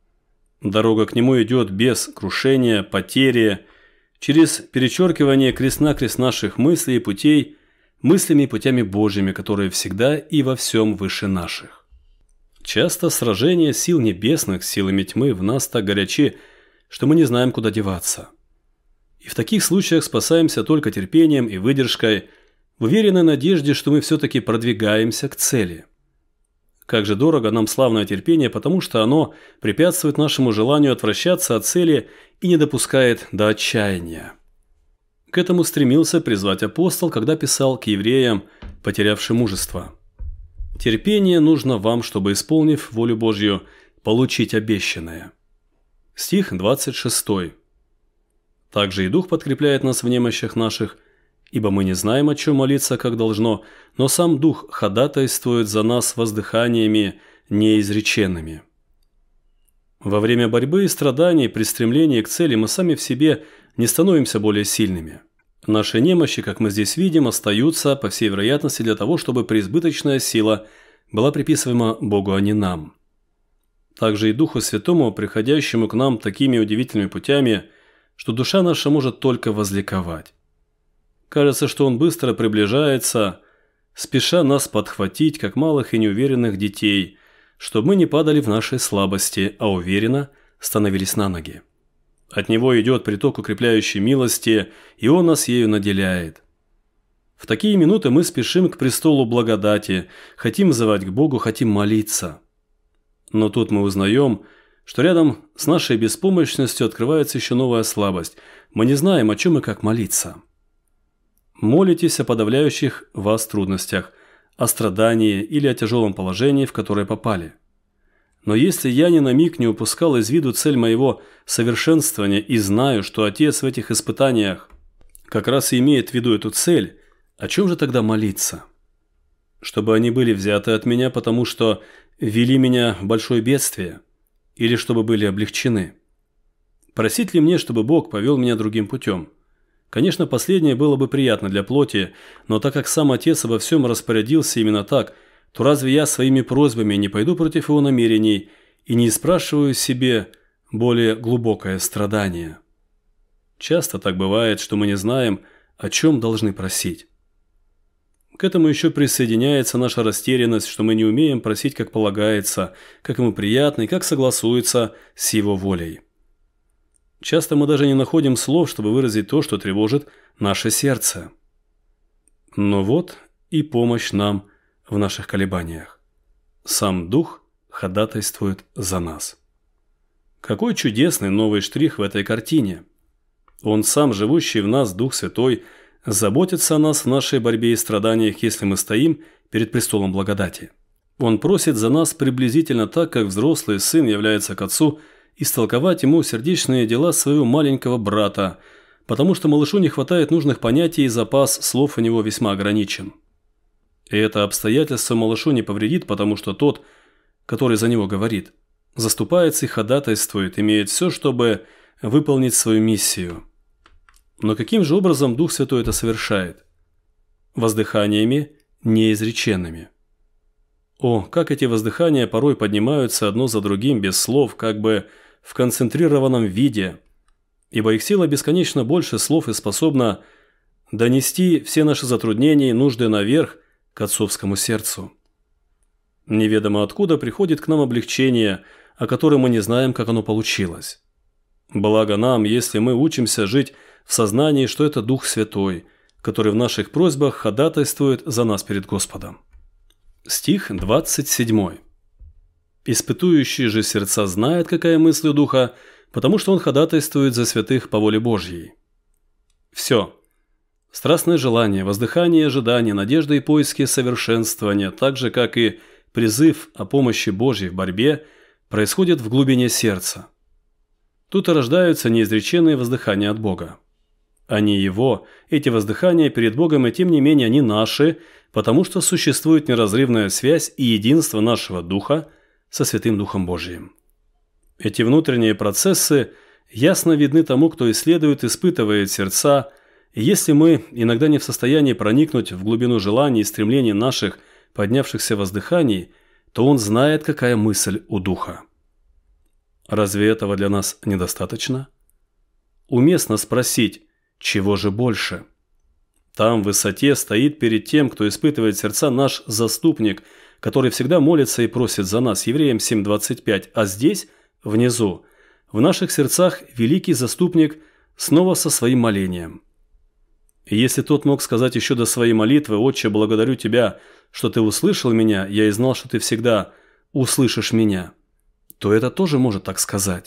Дорога к Нему идет без крушения, потери, через перечеркивание крест-накрест наших мыслей и путей, мыслями и путями Божьими, которые всегда и во всем выше наших. Часто сражения сил небесных с силами тьмы в нас так горячи, что мы не знаем, куда деваться. И в таких случаях спасаемся только терпением и выдержкой, в уверенной надежде, что мы все-таки продвигаемся к цели. Как же дорого нам славное терпение, потому что оно препятствует нашему желанию отвращаться от цели и не допускает до отчаяния. К этому стремился призвать апостол, когда писал к евреям, потерявшим мужество. «Терпение нужно вам, чтобы, исполнив волю Божью, получить обещанное». Стих двадцать шестой. Также и Дух подкрепляет нас в немощах наших, ибо мы не знаем, о чем молиться, как должно, но сам Дух ходатайствует за нас воздыханиями неизреченными. Во время борьбы и страданий при стремлении к цели мы сами в себе не становимся более сильными. Наши немощи, как мы здесь видим, остаются, по всей вероятности, для того, чтобы преизбыточная сила была приписываема Богу, а не нам. Также и Духу Святому, приходящему к нам такими удивительными путями, что душа наша может только возликовать. Кажется, что Он быстро приближается, спеша нас подхватить, как малых и неуверенных детей, чтобы мы не падали в нашей слабости, а уверенно становились на ноги. От Него идет приток укрепляющей милости, и Он нас ею наделяет. В такие минуты мы спешим к престолу благодати, хотим взывать к Богу, хотим молиться. Но тут мы узнаем, что рядом с нашей беспомощностью открывается еще новая слабость. Мы не знаем, о чем и как молиться. Молитесь о подавляющих вас трудностях, о страдании или о тяжелом положении, в которое попали. Но если я ни на миг не упускал из виду цель моего совершенствования и знаю, что Отец в этих испытаниях как раз и имеет в виду эту цель, о чем же тогда молиться? Чтобы они были взяты от меня, потому что ввели меня в большое бедствие, или чтобы были облегчены? Просить ли мне, чтобы Бог повел меня другим путем? Конечно, последнее было бы приятно для плоти, но так как сам Отец обо всем распорядился именно так, то разве я своими просьбами не пойду против Его намерений и не спрашиваю себе более глубокое страдание? Часто так бывает, что мы не знаем, о чем должны просить. К этому еще присоединяется наша растерянность, что мы не умеем просить, как полагается, как ему приятно и как согласуется с Его волей. Часто мы даже не находим слов, чтобы выразить то, что тревожит наше сердце. Но вот и помощь нам в наших колебаниях. Сам Дух ходатайствует за нас. Какой чудесный новый штрих в этой картине! Он сам, живущий в нас, Дух Святой, заботится о нас в нашей борьбе и страданиях, если мы стоим перед престолом благодати. Он просит за нас приблизительно так, как взрослый сын является к отцу, истолковать ему сердечные дела своего маленького брата, потому что малышу не хватает нужных понятий и запас слов у него весьма ограничен. И это обстоятельство малышу не повредит, потому что тот, который за него говорит, заступается и ходатайствует, имеет все, чтобы выполнить свою миссию. Но каким же образом Дух Святой это совершает? Воздыханиями неизреченными. О, как эти воздыхания порой поднимаются одно за другим без слов, как бы в концентрированном виде, ибо их сила бесконечно больше слов и способна донести все наши затруднения и нужды наверх к отцовскому сердцу. Неведомо откуда приходит к нам облегчение, о котором мы не знаем, как оно получилось. Благо нам, если мы учимся жить в сознании, что это Дух Святой, который в наших просьбах ходатайствует за нас перед Господом. Стих двадцать семь. «Испытующий же сердца знает, какая мысль у Духа, потому что он ходатайствует за святых по воле Божьей». Все. Страстное желание, воздыхание, ожидание, надежда и поиски совершенствования, так же, как и призыв о помощи Божьей в борьбе, происходит в глубине сердца. Тут и рождаются неизреченные воздыхания от Бога. Они Его, эти воздыхания перед Богом, и тем не менее они наши, потому что существует неразрывная связь и единство нашего Духа со Святым Духом Божиим. Эти внутренние процессы ясно видны тому, кто исследует, испытывает сердца, и если мы иногда не в состоянии проникнуть в глубину желаний и стремлений наших поднявшихся воздыханий, то он знает, какая мысль у Духа. Разве этого для нас недостаточно? Уместно спросить, чего же больше? Там в высоте стоит перед тем, кто испытывает сердца, наш заступник, который всегда молится и просит за нас, Евреям семь двадцать пять, а здесь, внизу, в наших сердцах великий заступник снова со своим молением. И если тот мог сказать еще до своей молитвы: «Отче, благодарю Тебя, что Ты услышал меня, я и знал, что Ты всегда услышишь меня», то это тоже может так сказать.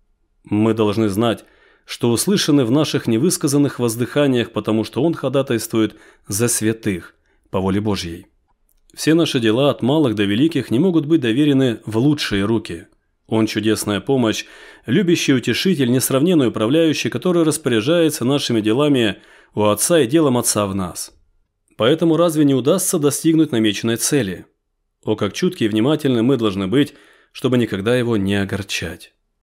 Мы должны знать, что услышаны в наших невысказанных воздыханиях, потому что Он ходатайствует за святых по воле Божьей. Все наши дела от малых до великих не могут быть доверены в лучшие руки. Он чудесная помощь, любящий утешитель, несравненный управляющий, который распоряжается нашими делами у Отца и делом Отца в нас. Поэтому разве не удастся достигнуть намеченной цели? О, как чуткие и внимательны мы должны быть, чтобы никогда его не огорчать.